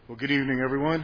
Well, good evening, everyone.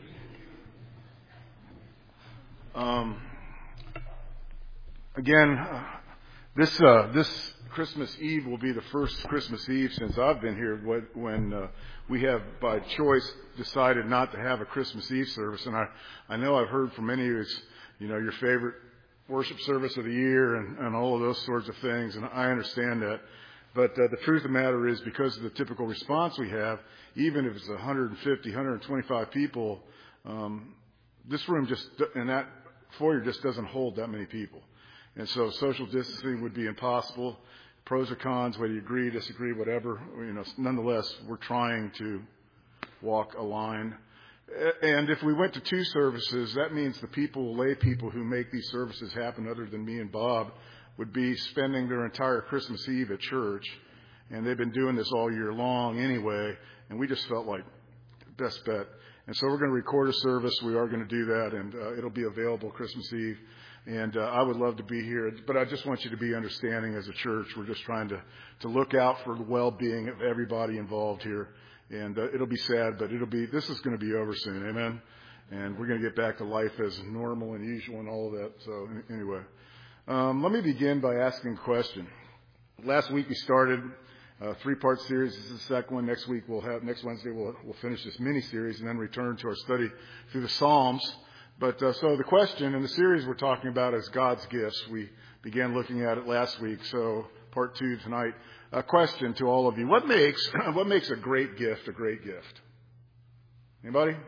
This Christmas Eve will be the first Christmas Eve since I've been here when we have, by choice, decided not to have a Christmas Eve service. And I know I've heard from many of you, it's, your favorite worship service of the year and all of those sorts of things, and I understand that. But the truth of the matter is, because of the typical response we have, even if it's 150, 125 people, this room and that foyer just doesn't hold that many people. And so social distancing would be impossible. Pros or cons, whether you agree, disagree, whatever, nonetheless, we're trying to walk a line. And if we went to two services, that means the lay people who make these services happen, other than me and Bob, would be spending their entire Christmas Eve at church. And they've been doing this all year long anyway. And we just felt like best bet. And so we're going to record a service. We are going to do that. And it'll be available Christmas Eve. And I would love to be here. But I just want you to be understanding as a church. We're just trying to look out for the well-being of everybody involved here. And it'll be sad, but this is going to be over soon. Amen. And we're going to get back to life as normal and usual and all of that. So anyway. Let me begin by asking a question. Last week we started a 3-part series. This is the second one. Next Wednesday we'll finish this mini-series and then return to our study through the Psalms. But so the question in the series we're talking about is God's gifts. We began looking at it last week, so part 2 tonight. A question to all of you: What makes a great gift a great gift? Anybody?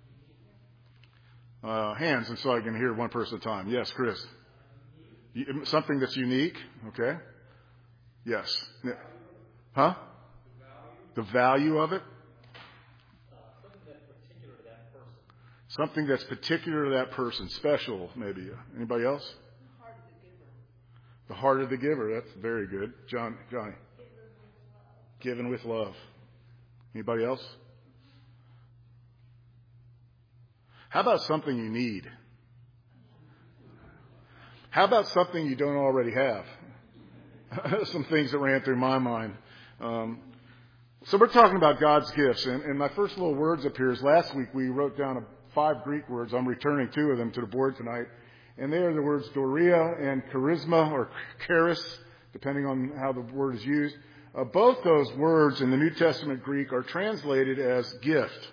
Hands, and so I can hear one person at a time. Yes, Chris. Something that's unique, okay? Yes. Huh? The value of it? Something that's particular to that person. Special, maybe. Anybody else? The heart of the giver. That's very good. Johnny. Given with love. Anybody else? How about something you need? How about something you don't already have? Some things that ran through my mind. So we're talking about God's gifts. And my first little words up here is last week we wrote down 5 Greek words. I'm returning 2 of them to the board tonight. And they are the words doria and charisma, or charis, depending on how the word is used. Both those words in the New Testament Greek are translated as gift.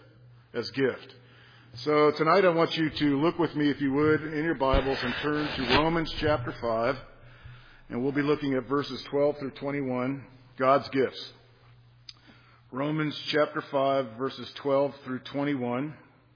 So tonight I want you to look with me, if you would, in your Bibles and turn to Romans chapter 5. And we'll be looking at verses 12 through 21, God's gifts. Romans chapter 5, verses 12 through 21.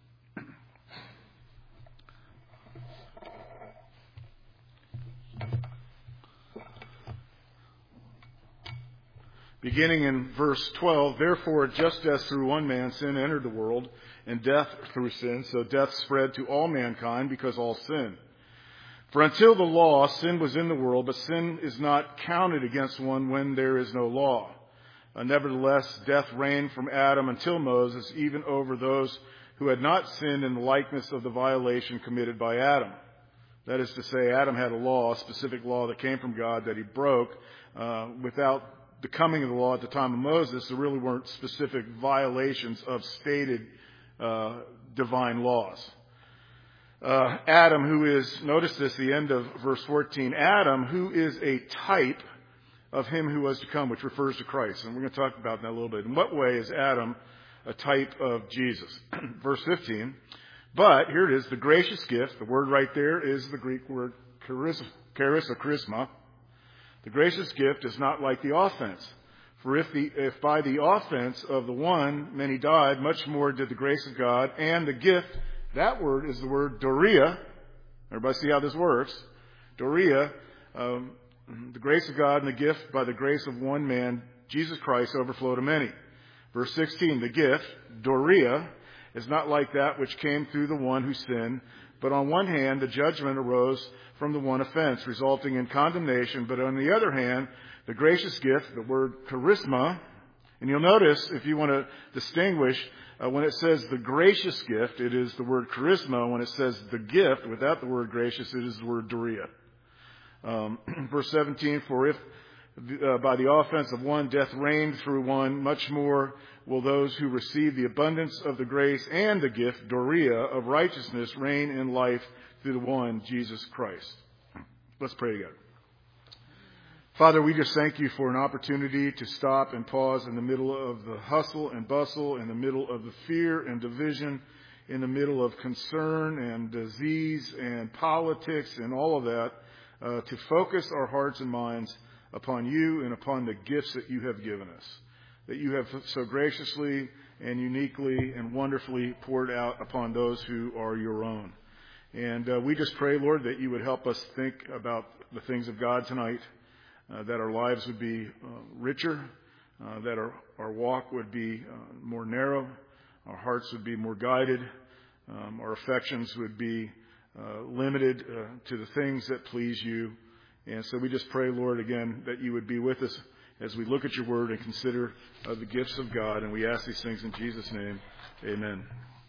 Beginning in verse 12, therefore, just as through one man sin entered the world, and death through sin, so death spread to all mankind because all sinned. For until the law, sin was in the world, but sin is not counted against one when there is no law. Nevertheless, death reigned from Adam until Moses, even over those who had not sinned in the likeness of the violation committed by Adam. That is to say, Adam had a specific law that came from God that he broke. Without the coming of the law at the time of Moses, there really weren't specific violations of stated divine laws. Adam, who is, notice this, the end of verse 14, Adam, who is a type of him who was to come, which refers to Christ. And we're going to talk about that a little bit. In what way is Adam a type of Jesus? Verse 15, but here it is, the gracious gift, the word right there is the Greek word charis or charisma. The gracious gift is not like the offense. For if by the offense of the one many died, much more did the grace of God and the gift. That word is the word doria. Everybody see how this works? Doria, the grace of God and the gift by the grace of one man, Jesus Christ, overflow to many. Verse 16, the gift, doria, is not like that which came through the one who sinned, but on one hand the judgment arose from the one offense, resulting in condemnation, but on the other hand, the gracious gift, the word charisma, and you'll notice, if you want to distinguish, when it says the gracious gift, it is the word charisma. When it says the gift, without the word gracious, it is the word doria. Verse 17, for if by the offense of one, death reigned through one. Much more will those who receive the abundance of the grace and the gift, Doria, of righteousness reign in life through the one, Jesus Christ. Let's pray together. Father, we just thank you for an opportunity to stop and pause in the middle of the hustle and bustle, in the middle of the fear and division, in the middle of concern and disease and politics and all of that, to focus our hearts and minds upon you and upon the gifts that you have given us, that you have so graciously and uniquely and wonderfully poured out upon those who are your own. And we just pray, Lord, that you would help us think about the things of God tonight, that our lives would be richer, that our walk would be more narrow, our hearts would be more guided, our affections would be limited to the things that please you. And so we just pray, Lord, again, that you would be with us as we look at your word and consider the gifts of God. And we ask these things in Jesus' name. Amen.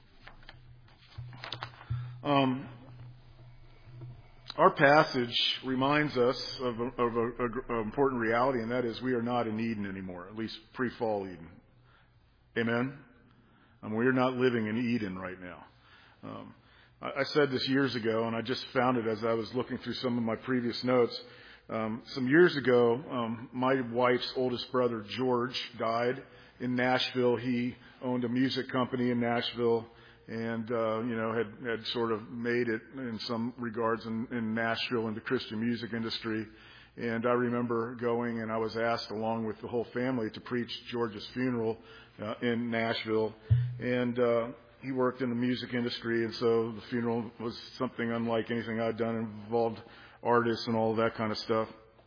Our passage reminds us of an important reality, and that is we are not in Eden anymore, at least pre-fall Eden. Amen? We're not living in Eden right now. I said this years ago, and I just found it as I was looking through some of my previous notes. Some years ago, my wife's oldest brother, George, died in Nashville. He owned a music company in Nashville and, had sort of made it in some regards in Nashville in the Christian music industry. And I remember going, and I was asked along with the whole family to preach George's funeral in Nashville. And he worked in the music industry, and so the funeral was something unlike anything I'd done. It involved artists and all of that kind of stuff.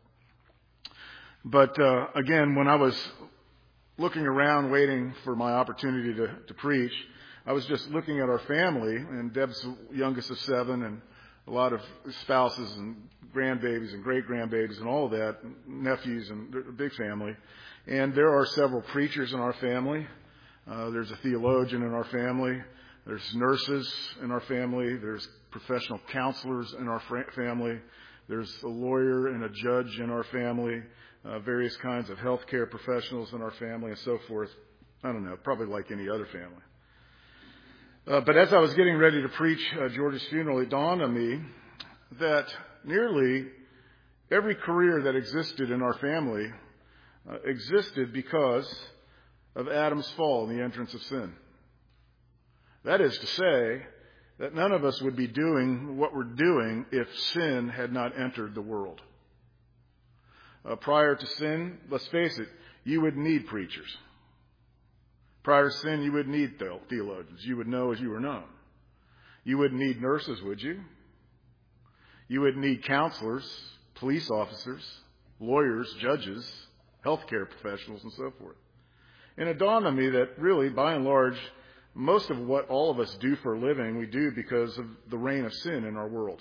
But again, when I was looking around waiting for my opportunity to preach, I was just looking at our family, and Deb's the youngest of 7, and a lot of spouses and grandbabies and great-grandbabies and all of that, nephews, and a big family. And there are several preachers in our family. There's a theologian in our family. There's nurses in our family. There's professional counselors in our family. There's a lawyer and a judge in our family. Various kinds of healthcare professionals in our family and so forth. I don't know, probably like any other family. But as I was getting ready to preach George's funeral, it dawned on me that nearly every career that existed in our family existed because of Adam's fall and the entrance of sin. That is to say that none of us would be doing what we're doing if sin had not entered the world. Prior to sin, let's face it, you would need preachers. Prior to sin, you would need theologians. You would know as you were known. You wouldn't need nurses, would you? You would need counselors, police officers, lawyers, judges, healthcare professionals, and so forth. And it dawned on me that really, by and large, most of what all of us do for a living, we do because of the reign of sin in our world.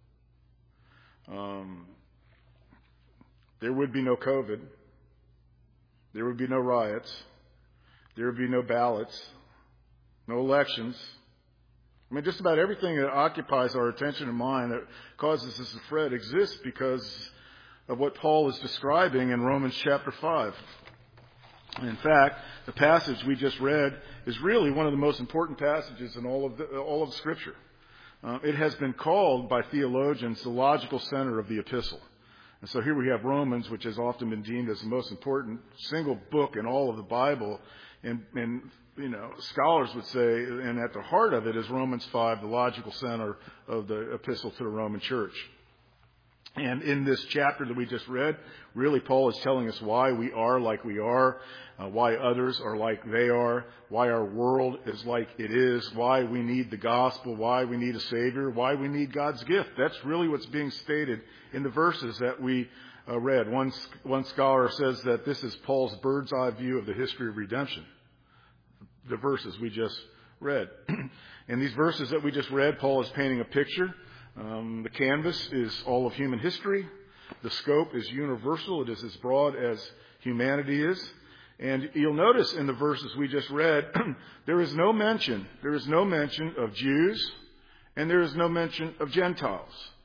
There would be no COVID. There would be no riots. There would be no ballots, no elections. I mean, just about everything that occupies our attention and mind that causes us to fret exists because of what Paul is describing in Romans chapter 5. In fact, the passage we just read is really one of the most important passages in all of Scripture. It has been called by theologians the logical center of the epistle. And so here we have Romans, which has often been deemed as the most important single book in all of the Bible. And scholars would say, and at the heart of it is Romans 5, the logical center of the epistle to the Roman church. And in this chapter that we just read, really Paul is telling us why we are like we are, why others are like they are, why our world is like it is, why we need the gospel, why we need a Savior, why we need God's gift. That's really what's being stated in the verses that we read. One scholar says that this is Paul's bird's eye view of the history of redemption. The verses we just read. In these verses that we just read, Paul is painting a picture. The canvas is all of human history. The scope is universal. It is as broad as humanity is. And you'll notice in the verses we just read, there is no mention of Jews, and there is no mention of Gentiles.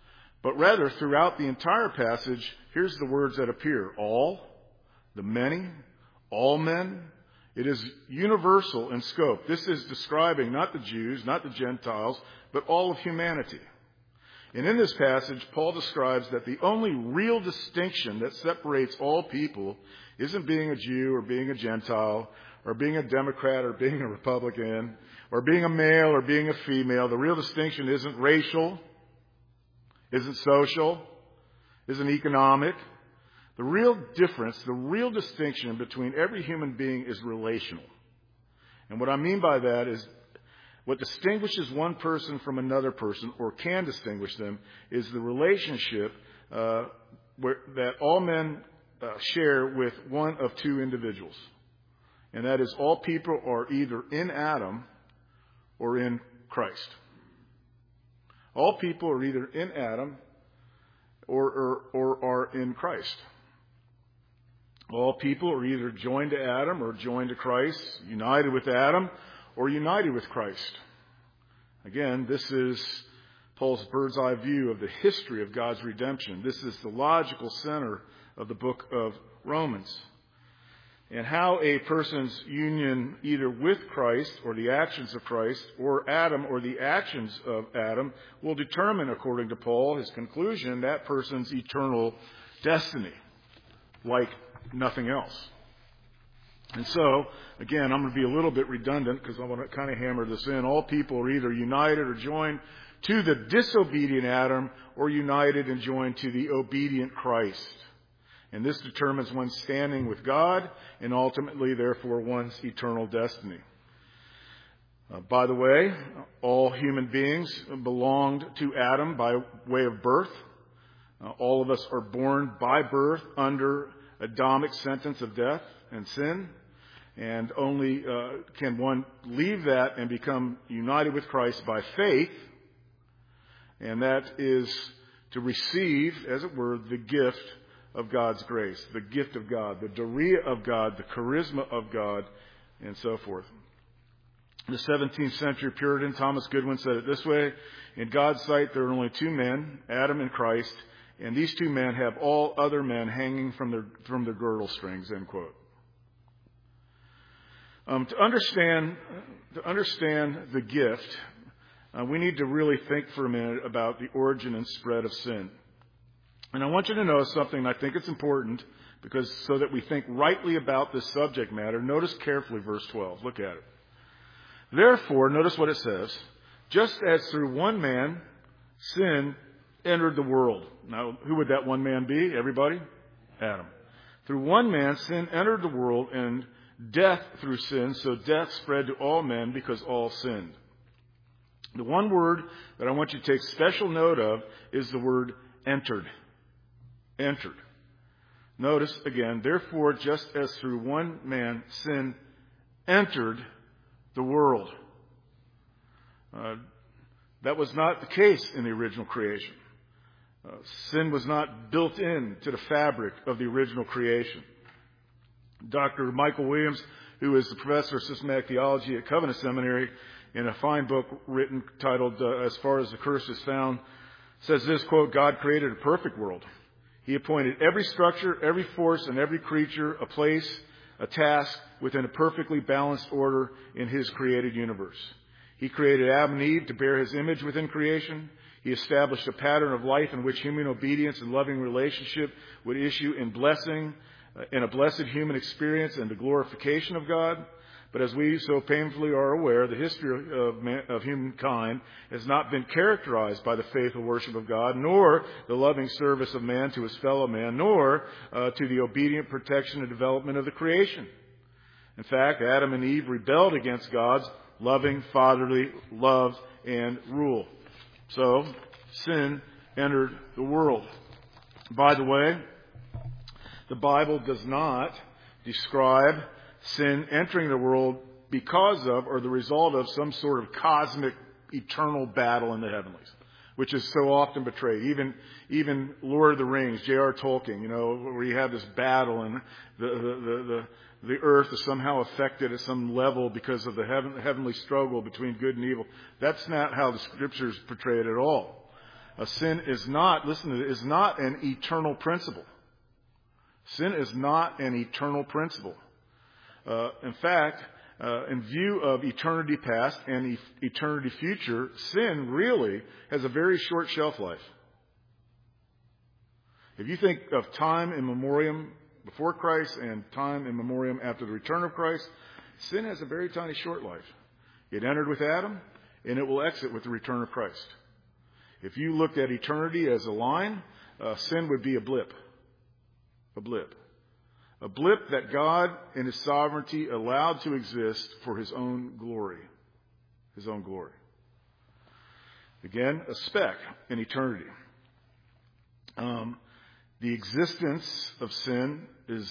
But rather, throughout the entire passage, here's the words that appear. All, the many, all men. It is universal in scope. This is describing not the Jews, not the Gentiles, but all of humanity. And in this passage, Paul describes that the only real distinction that separates all people isn't being a Jew or being a Gentile or being a Democrat or being a Republican or being a male or being a female. The real distinction isn't racial, isn't social, isn't economic. The real difference, the real distinction between every human being is relational. And what I mean by that is what distinguishes one person from another person, or can distinguish them, is the relationship that all men share with one of two individuals. And that is, all people are either in Adam or in Christ. All people are either in Adam or are in Christ. All people are either joined to Adam or joined to Christ, united with Adam or united with Christ. Again, this is Paul's bird's eye view of the history of God's redemption. This is the logical center of the book of Romans. And how a person's union either with Christ or the actions of Christ or Adam or the actions of Adam will determine, according to Paul, his conclusion, that person's eternal destiny, like nothing else. And so, again, I'm going to be a little bit redundant because I want to kind of hammer this in. All people are either united or joined to the disobedient Adam or united and joined to the obedient Christ. And this determines one's standing with God and ultimately, therefore, one's eternal destiny. By the way, all human beings belonged to Adam by way of birth. All of us are born by birth under Adamic sentence of death and sin. And only can one leave that and become united with Christ by faith. And that is to receive, as it were, the gift of God's grace, the gift of God, the dorea of God, the charisma of God, and so forth. The 17th century Puritan Thomas Goodwin said it this way: in God's sight, there are only two men, Adam and Christ, and these two men have all other men hanging from their girdle strings, end quote. To understand the gift, we need to really think for a minute about the origin and spread of sin. And I want you to know something. I think it's important because so that we think rightly about this subject matter. Notice carefully verse 12. Look at it. Therefore, notice what it says. Just as through one man sin entered the world. Now, who would that one man be? Everybody? Adam. Through one man sin entered the world, and death through sin, so death spread to all men because all sinned. The one word that I want you to take special note of is the word entered. Entered. Notice again, therefore, just as through one man sin entered the world. That was not the case in the original creation. Sin was not built into the fabric of the original creation. Dr. Michael Williams, who is the professor of systematic theology at Covenant Seminary, in a fine book written titled As Far as the Curse is Found, says this, quote, God created a perfect world. He appointed every structure, every force, and every creature a place, a task within a perfectly balanced order in His created universe. He created Adam and Eve to bear His image within creation. He established a pattern of life in which human obedience and loving relationship would issue in blessing, in a blessed human experience and the glorification of God. But as we so painfully are aware, the history of humankind has not been characterized by the faithful worship of God, nor the loving service of man to his fellow man, nor to the obedient protection and development of the creation. In fact, Adam and Eve rebelled against God's loving, fatherly love and rule. So, sin entered the world. By the way, the Bible does not describe sin entering the world because of or the result of some sort of cosmic eternal battle in the heavenlies, which is so often portrayed. Even Lord of the Rings, J.R. Tolkien, where you have this battle and the earth is somehow affected at some level because of the heavenly struggle between good and evil. That's not how the Scriptures portray it at all. Sin is not, listen to it, is not an eternal principle. Sin is not an eternal principle. In fact, in view of eternity past and eternity future, sin really has a very short shelf life. If you think of time in memoriam before Christ and time in memoriam after the return of Christ, sin has a very tiny short life. It entered with Adam, and it will exit with the return of Christ. If you looked at eternity as a line, sin would be a blip. A blip. A blip that God in His sovereignty allowed to exist for His own glory. His own glory. Again, a speck in eternity. The existence of sin is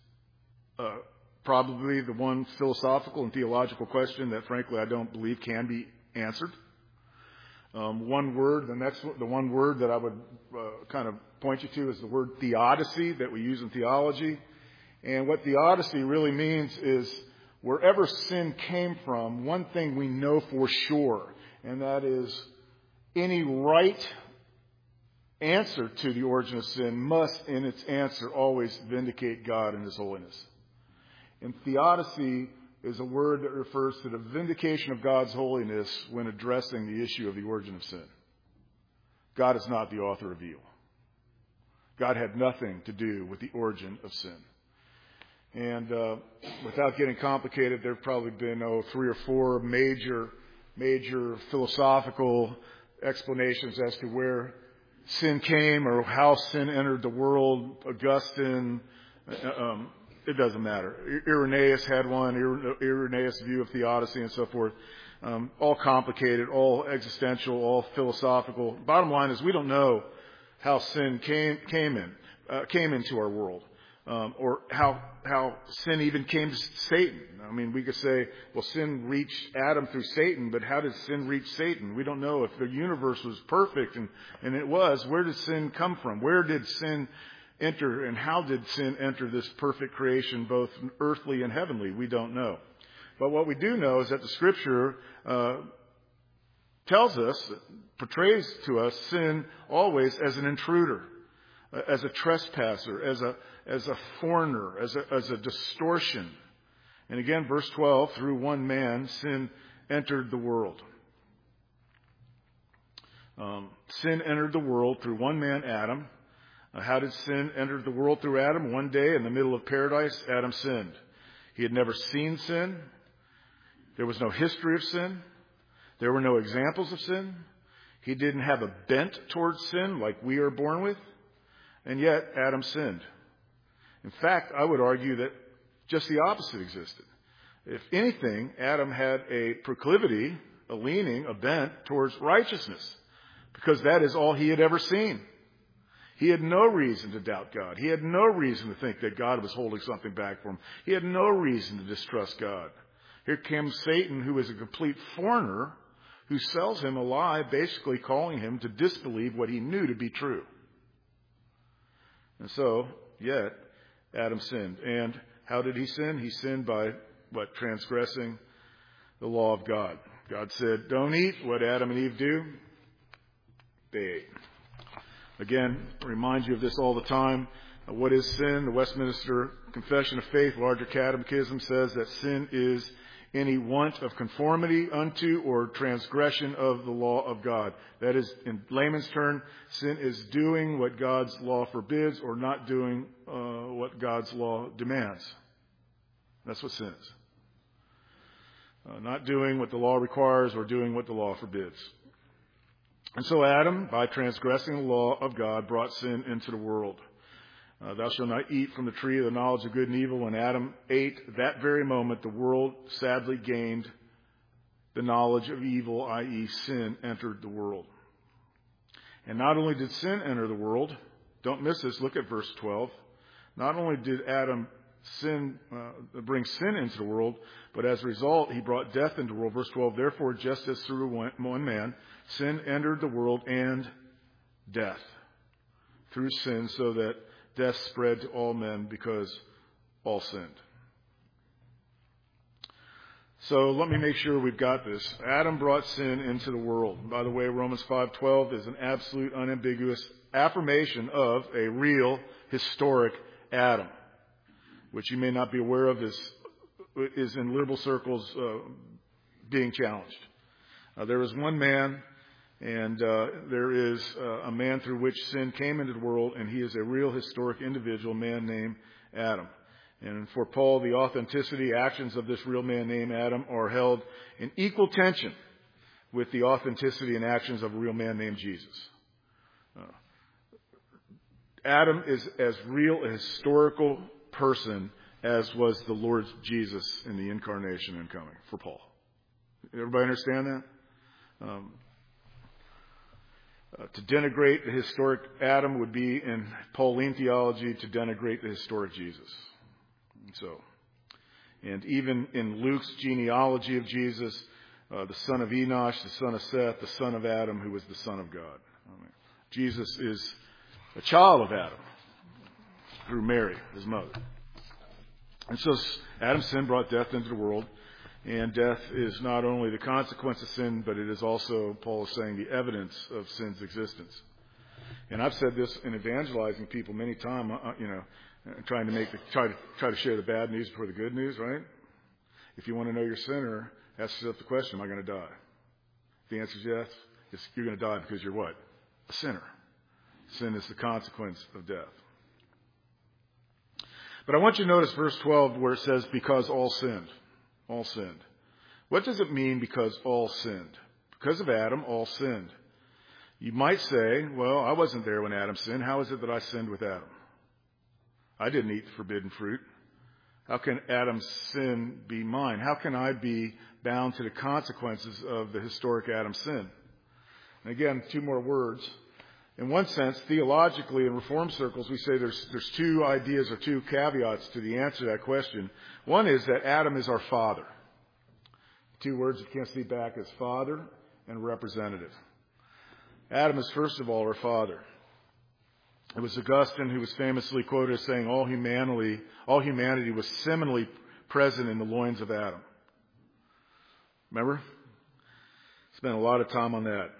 probably the one philosophical and theological question that, frankly, I don't believe can be answered. One word, the one word that I would kind of point you to is the word theodicy that we use in theology. And what theodicy really means is wherever sin came from, one thing we know for sure, and that is any right answer to the origin of sin must, in its answer, always vindicate God and His holiness. And theodicy is a word that refers to the vindication of God's holiness when addressing the issue of the origin of sin. God is not the author of evil. God had nothing to do with the origin of sin. And without getting complicated, there have probably been 3 or 4 major philosophical explanations as to where sin came or how sin entered the world. Augustine, it doesn't matter. Irenaeus had one, Irenaeus' view of theodicy and so forth. All complicated, all existential, all philosophical. Bottom line is we don't know how sin came into our world, or how sin even came to Satan. I mean, we could say, well, sin reached Adam through Satan, but how did sin reach Satan? We don't know. If the universe was perfect, and it was, where did sin come from? Where did sin enter, and how did sin enter this perfect creation, both earthly and heavenly? We don't know. But what we do know is that the Scripture tells us, portrays to us sin always as an intruder, as a trespasser, as a foreigner, as a distortion. And again, verse 12, through one man, sin entered the world. Sin entered the world through one man, Adam. How did sin enter the world through Adam? One day in the middle of paradise, Adam sinned. He had never seen sin. There was no history of sin. There were no examples of sin. He didn't have a bent towards sin like we are born with. And yet, Adam sinned. In fact, I would argue that just the opposite existed. If anything, Adam had a proclivity, a leaning, a bent towards righteousness, because that is all he had ever seen. He had no reason to doubt God. He had no reason to think that God was holding something back for him. He had no reason to distrust God. Here comes Satan, who is a complete foreigner, who sells him a lie, basically calling him to disbelieve what he knew to be true. And so, yet, Adam sinned. And how did he sin? He sinned by, transgressing the law of God. God said, don't eat. What Adam and Eve do? They ate. Again, I remind you of this all the time. What is sin? The Westminster Confession of Faith, Larger Catechism, says that sin is any want of conformity unto or transgression of the law of God. That is, in layman's term, sin is doing what God's law forbids or not doing what God's law demands. That's what sin is. Not doing what the law requires or doing what the law forbids. And so Adam, by transgressing the law of God, brought sin into the world. Thou shalt not eat from the tree of the knowledge of good and evil. When Adam ate, that very moment, the world sadly gained the knowledge of evil, i.e. sin entered the world. And not only did sin enter the world, don't miss this, look at verse 12. Not only did Adam bring sin into the world, but as a result, he brought death into the world. Verse 12, therefore, just as through one man, sin entered the world and death through sin, so that death spread to all men because all sinned. So let me make sure we've got this. Adam brought sin into the world. By the way, Romans 5:12 is an absolute, unambiguous affirmation of a real, historic Adam, which you may not be aware of is in liberal circles being challenged. There is one man, and there is a man through which sin came into the world, and he is a real, historic individual, man named Adam. And for Paul, the authenticity, actions of this real man named Adam are held in equal tension with the authenticity and actions of a real man named Jesus. Adam is as real a historical person as was the Lord Jesus in the incarnation and coming for Paul. Everybody understand that? To denigrate the historic Adam would be, in Pauline theology, to denigrate the historic Jesus. And even in Luke's genealogy of Jesus, the son of Enosh, the son of Seth, the son of Adam, who was the son of God. Jesus is a child of Adam through Mary, his mother. And so Adam's sin brought death into the world. And death is not only the consequence of sin, but it is also, Paul is saying, the evidence of sin's existence. And I've said this in evangelizing people many times, trying to share the bad news before the good news, right? If you want to know your sinner, ask yourself the question, am I going to die? If the answer is yes, you're going to die because you're what? A sinner. Sin is the consequence of death. But I want you to notice verse 12 where it says, because all sinned. All sinned. What does it mean because all sinned? Because of Adam, all sinned. You might say, well, I wasn't there when Adam sinned. How is it that I sinned with Adam? I didn't eat the forbidden fruit. How can Adam's sin be mine? How can I be bound to the consequences of the historic Adam sin? And again, two more words. In one sense, theologically, in Reformed circles, we say there's two ideas or two caveats to the answer to that question. One is that Adam is our father. Two words you can't see back as father and representative. Adam is, first of all, our father. It was Augustine who was famously quoted as saying all humanity was seminally present in the loins of Adam. Remember? Spent a lot of time on that.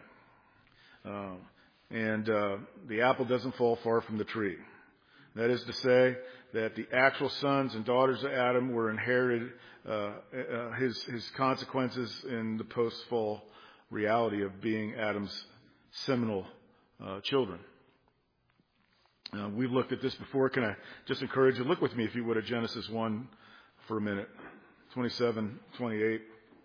And the apple doesn't fall far from the tree. That is to say that the actual sons and daughters of Adam were inherited his consequences in the post-fall reality of being Adam's seminal children. We've looked at this before. Can I just encourage you, look with me, if you would, at Genesis 1 for a minute, 27, 28.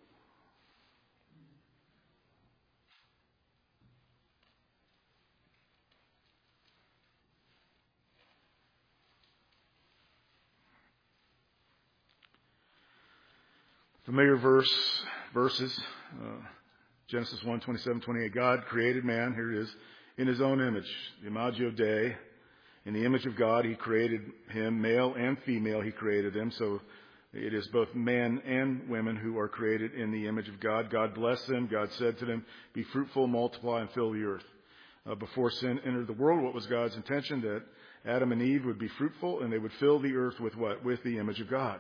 Familiar verses, Genesis 1, 27, 28. God created man, here it is, in his own image, the Imago Dei. In the image of God, he created him, male and female, he created them. So it is both men and women who are created in the image of God. God blessed them. God said to them, be fruitful, multiply, and fill the earth. Before sin entered the world, what was God's intention? That Adam and Eve would be fruitful and they would fill the earth with what? With the image of God.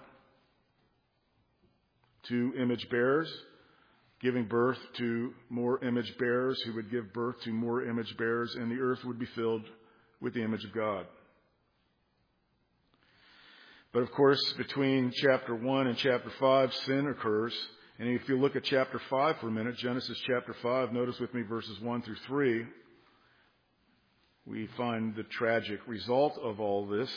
Two image bearers, giving birth to more image bearers who would give birth to more image bearers, and the earth would be filled with the image of God. But of course, between chapter 1 and chapter 5, sin occurs. And if you look at chapter 5 for a minute, Genesis chapter 5, notice with me verses 1 through 3, we find the tragic result of all this.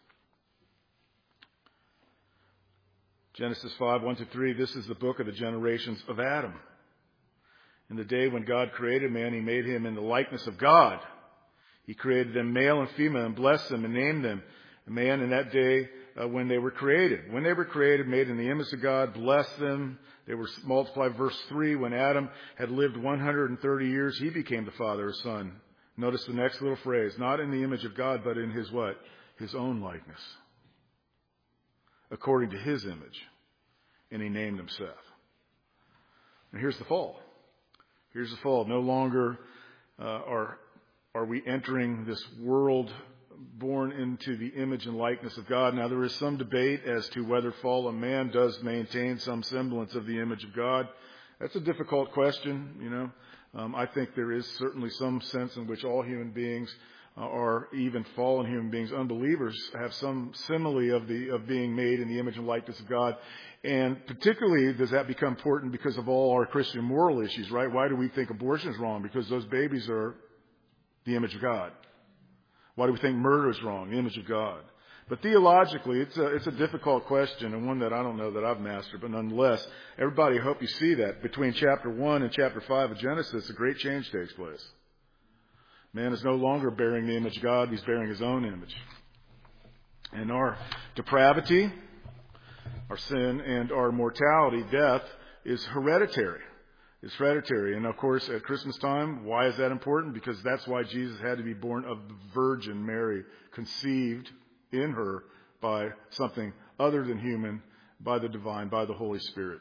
Genesis 5, 1 to 3, this is the book of the generations of Adam. In the day when God created man, he made him in the likeness of God. He created them male and female and blessed them and named them. A man in that day when they were created. When they were created, made in the image of God, blessed them. They were multiplied. Verse 3, when Adam had lived 130 years, he became the father of his son. Notice the next little phrase, not in the image of God, but in his what? His own likeness. According to his image. And he named him Seth. And here's the fall. Here's the fall. No longer are we entering this world born into the image and likeness of God. Now, there is some debate as to whether fallen man does maintain some semblance of the image of God. That's a difficult question, I think there is certainly some sense in which all human beings, or even fallen human beings, unbelievers, have some simile of being made in the image and likeness of God. And particularly does that become important because of all our Christian moral issues, right? Why do we think abortion is wrong? Because those babies are the image of God. Why do we think murder is wrong? The image of God. But theologically, it's a difficult question, and one that I don't know that I've mastered, but nonetheless, everybody, I hope you see that. Between chapter 1 and chapter 5 of Genesis, a great change takes place. Man is no longer bearing the image of God, he's bearing his own image. And our depravity, our sin, and our mortality, death, is hereditary. It's hereditary. And of course, at Christmas time, why is that important? Because that's why Jesus had to be born of the Virgin Mary, conceived in her by something other than human, by the divine, by the Holy Spirit.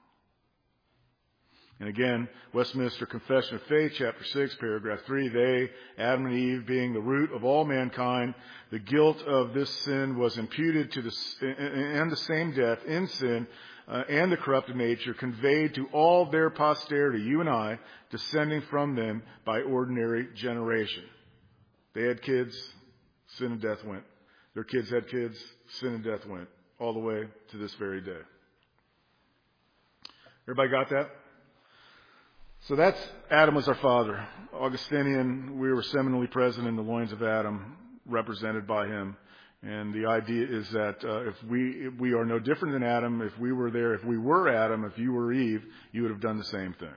And again, Westminster Confession of Faith, chapter 6, paragraph 3, they, Adam and Eve, being the root of all mankind, the guilt of this sin was imputed to and the same death in sin and the corrupted nature conveyed to all their posterity, you and I, descending from them by ordinary generation. They had kids, sin and death went. Their kids had kids, sin and death went, all the way to this very day. Everybody got that? So that's Adam was our father. Augustinian, we were seminally present in the loins of Adam, represented by him. And the idea is that if we are no different than Adam, if we were there, if we were Adam, if you were Eve, you would have done the same thing.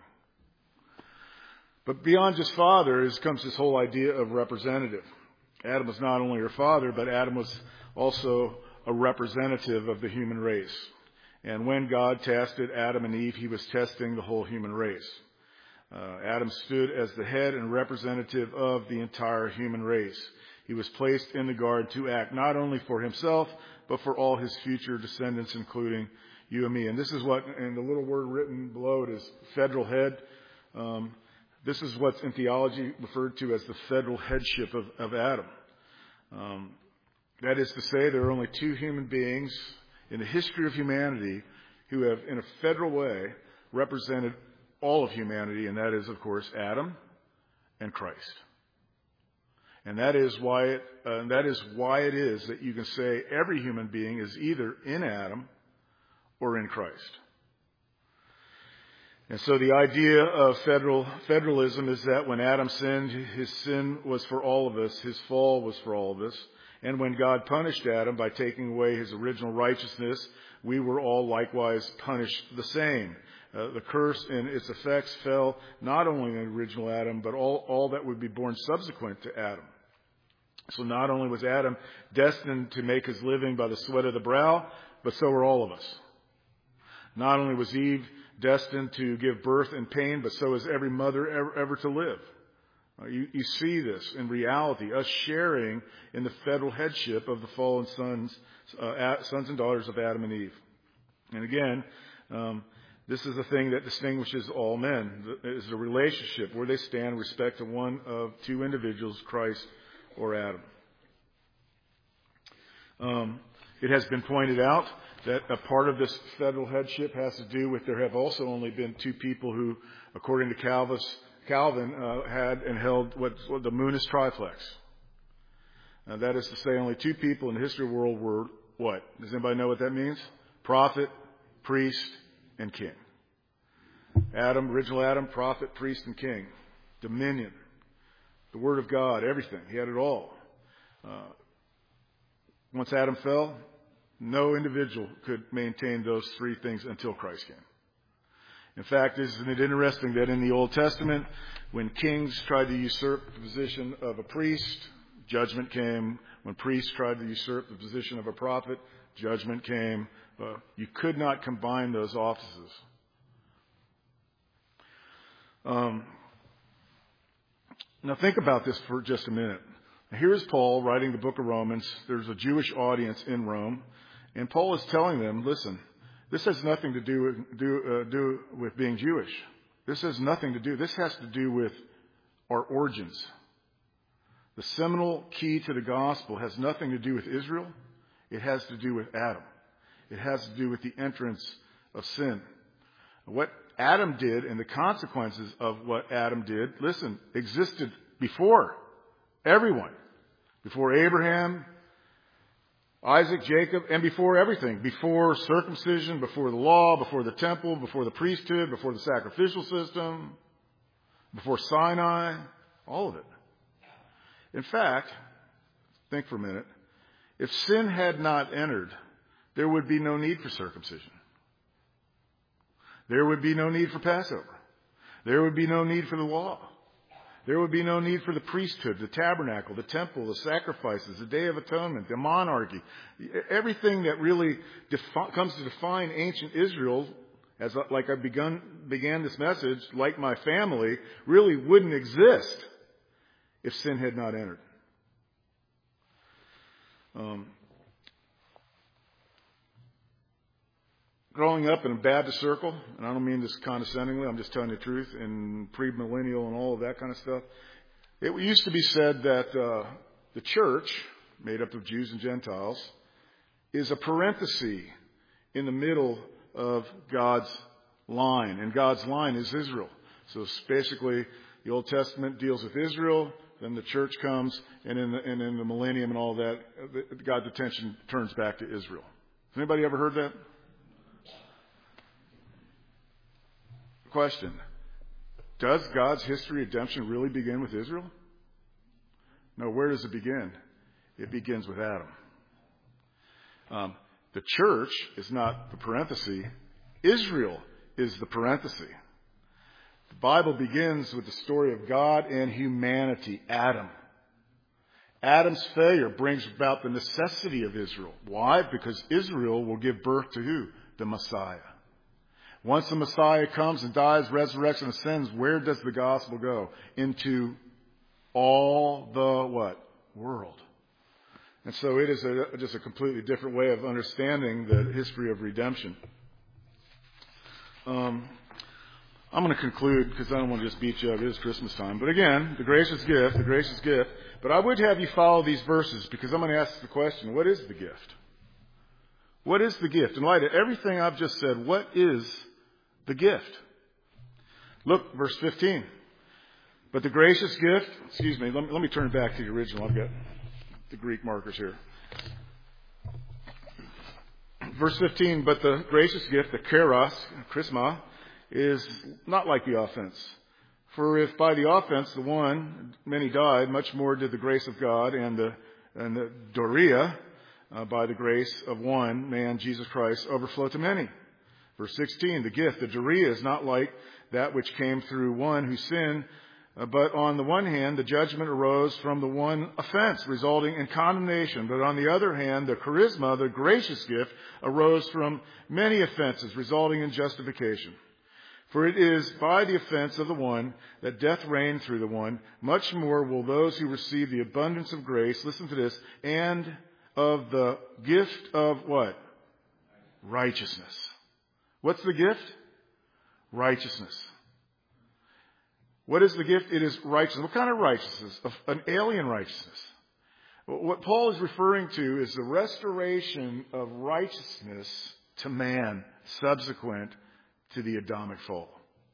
But beyond just father comes this whole idea of representative. Adam was not only our father, but Adam was also a representative of the human race. And when God tested Adam and Eve, he was testing the whole human race. Adam stood as the head and representative of the entire human race. He was placed in the garden to act not only for himself, but for all his future descendants, including you and me. And this is what, and the little word written below it is federal head. This is what's in theology referred to as the federal headship of Adam. That is to say, there are only two human beings in the history of humanity who have, in a federal way, represented all of humanity, and that is, of course, Adam and Christ. And that is why it is that you can say every human being is either in Adam or in Christ. And so the idea of federalism is that when Adam sinned, his sin was for all of us, his fall was for all of us. And when God punished Adam by taking away his original righteousness, we were all likewise punished the same. The curse and its effects fell not only on the original Adam, but all that would be born subsequent to Adam. So not only was Adam destined to make his living by the sweat of the brow, but so were all of us. Not only was Eve destined to give birth in pain, but so is every mother ever to live. You see this in reality, us sharing in the federal headship of the fallen sons and daughters of Adam and Eve. And again, this is the thing that distinguishes all men, is the relationship where they stand in respect to one of two individuals, Christ or Adam. It has been pointed out that a part of this federal headship has to do with there have also only been two people who, according to Calvin, had and held what the Moonist triflex. That is to say, only two people in the history of the world were what? Does anybody know what that means? Prophet, priest, and king. Adam, original Adam, prophet, priest, and king. Dominion. The Word of God, everything. He had it all. Once Adam fell, no individual could maintain those three things until Christ came. In fact, isn't it interesting that in the Old Testament, when kings tried to usurp the position of a priest, judgment came. When priests tried to usurp the position of a prophet, judgment came. You could not combine those offices. Now think about this for just a minute. Here's Paul writing the book of Romans. There's a Jewish audience in Rome, and Paul is telling them, listen, this has nothing to do with being Jewish. This has nothing to do. This has to do with our origins. The seminal key to the gospel has nothing to do with Israel. It has to do with Adam. It has to do with the entrance of sin. What Adam did and the consequences of what Adam did, listen, existed before everyone. Before Abraham, Isaac, Jacob, and before everything. Before circumcision, before the law, before the temple, before the priesthood, before the sacrificial system, before Sinai, all of it. In fact, think for a minute, if sin had not entered, there would be no need for circumcision. There would be no need for Passover. There would be no need for the law. There would be no need for the priesthood, the tabernacle, the temple, the sacrifices, the Day of Atonement, the monarchy. Everything that really comes to define ancient Israel, as like I began this message, like my family, really wouldn't exist if sin had not entered. Growing up in a Baptist circle, and I don't mean this condescendingly, I'm just telling you the truth, in pre-millennial and all of that kind of stuff, it used to be said that the church, made up of Jews and Gentiles, is a parenthesis in the middle of God's line, and God's line is Israel. So basically, the Old Testament deals with Israel, then the church comes, and in the millennium and all that, God's attention turns back to Israel. Has anybody ever heard that? Question. Does God's history of redemption really begin with Israel? No, where does it begin? It begins with Adam. The church is not the parenthesis. Israel is the parenthesis. The Bible begins with the story of God and humanity, Adam. Adam's failure brings about the necessity of Israel. Why? Because Israel will give birth to who? The Messiah. Once the Messiah comes and dies, resurrects, and ascends, where does the gospel go? Into all the what? World. And so it is just a completely different way of understanding the history of redemption. I'm going to conclude because I don't want to just beat you up. It is Christmas time. But again, the gracious gift. But I would have you follow these verses because I'm going to ask the question, what is the gift? What is the gift? In light of everything I've just said, what is the gift? Look, verse 15. But the gracious gift, let me turn back to the original. I've got the Greek markers here. Verse 15, but the gracious gift, the charis, charisma, is not like the offense. For if by the offense the one, many died, much more did the grace of God and the doria, by the grace of one man, Jesus Christ, overflow to many. Verse 16, the gift, the doria, is not like that which came through one who sinned, but on the one hand, the judgment arose from the one offense, resulting in condemnation. But on the other hand, the charisma, the gracious gift, arose from many offenses, resulting in justification. For it is by the offense of the one that death reigned through the one. Much more will those who receive the abundance of grace, listen to this, and of the gift of what? Righteousness. What's the gift? Righteousness. What is the gift? It is righteousness. What kind of righteousness? An alien righteousness. What Paul is referring to is the restoration of righteousness to man subsequent to the Adamic fall.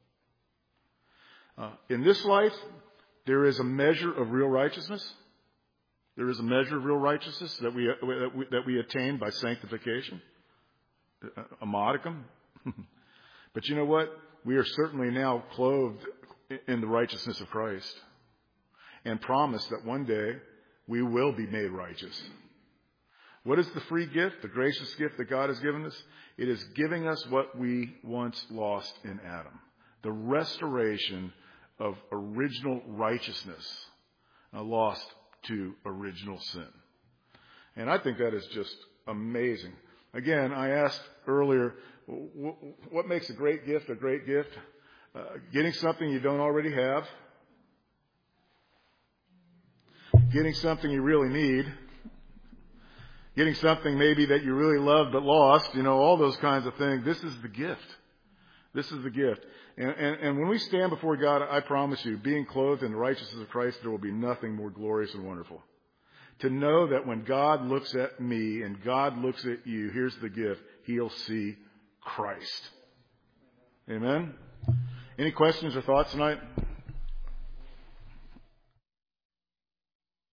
In this life, there is a measure of real righteousness. There is a measure of real righteousness that we attain by sanctification, a modicum. But you know what? We are certainly now clothed in the righteousness of Christ and promise that one day we will be made righteous. What is the free gift, the gracious gift that God has given us? It is giving us what we once lost in Adam. The restoration of original righteousness lost to original sin. And I think that is just amazing. Again, I asked earlier, what makes a great gift a great gift? Getting something you don't already have. Getting something you really need. Getting something maybe that you really loved but lost. All those kinds of things. This is the gift. This is the gift. And when we stand before God, I promise you, being clothed in the righteousness of Christ, there will be nothing more glorious and wonderful. To know that when God looks at me and God looks at you, here's the gift, He'll see Christ. Amen? Any questions or thoughts tonight?